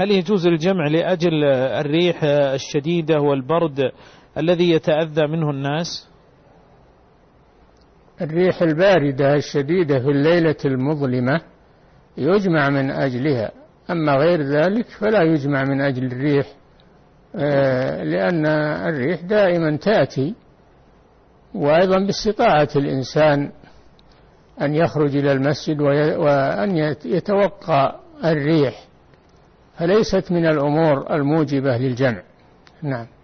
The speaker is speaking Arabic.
هل يجوز الجمع لأجل الريح الشديدة والبرد الذي يتأذى منه الناس؟ الريح الباردة الشديدة في الليلة المظلمة يجمع من أجلها، أما غير ذلك فلا يجمع من أجل الريح، لأن الريح دائما تأتي، وأيضا باستطاعة الإنسان أن يخرج إلى المسجد وأن يتوقع الريح، فليست من الأمور الموجبة للجمع. نعم.